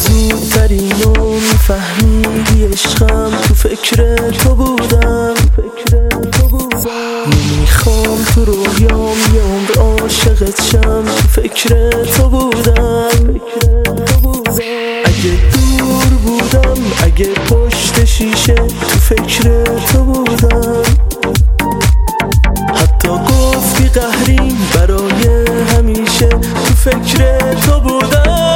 زودترینو میفهمیدی عشقم تو فکر تو بودم. نمیخوام تو رویام یه عمر عاشقت شم، تو فکر تو بودم. اگه دور بودم، اگه پشت شیشه، تو فکر تو بودم. حتی گفتی قهریم برای همیشه، تو فکر تو بودم.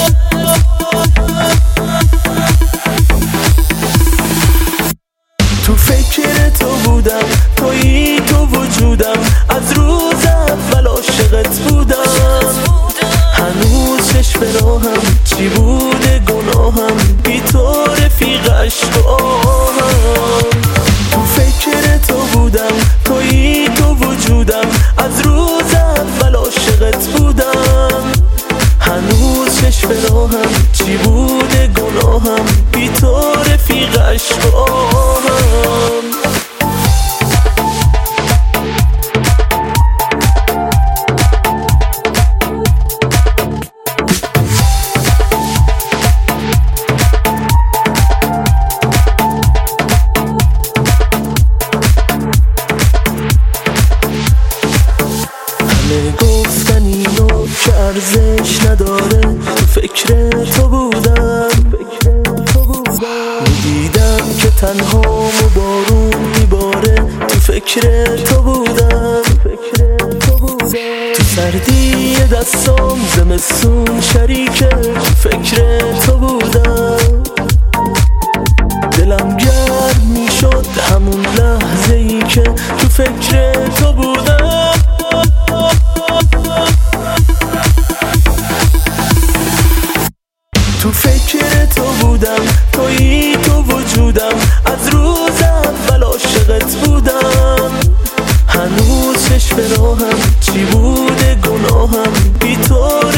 تو فکر تو بودم، تویی تو وجودم، از روز اول عاشقت بودم. هنوز چشم راهم، چی بوده گناهم، بی تو رفیق عشق و آهم. تو فکر تو بودم، تویی تو وجودم، از روز اول عاشقت بودم. هنوز چشم راهم، چی بوده گناهم، بی تو رفیق عشق و آهم. همه گفتن اینو که ارزش نداره، تو فکر تو بودم. میدیدم که تنهام و بارون میباره، تو فکر تو بودم. تو سردی دستام زمستون شریکه، تو فکر تو بودم. دلم گرم میشد همون لحظه ای که تو فکر تو بودم. تو فکر تو بودم، تویی تو وجودم، از روز اول عاشقت بودم. هنوز چشم راهم، چی بوده گناهم، بی تو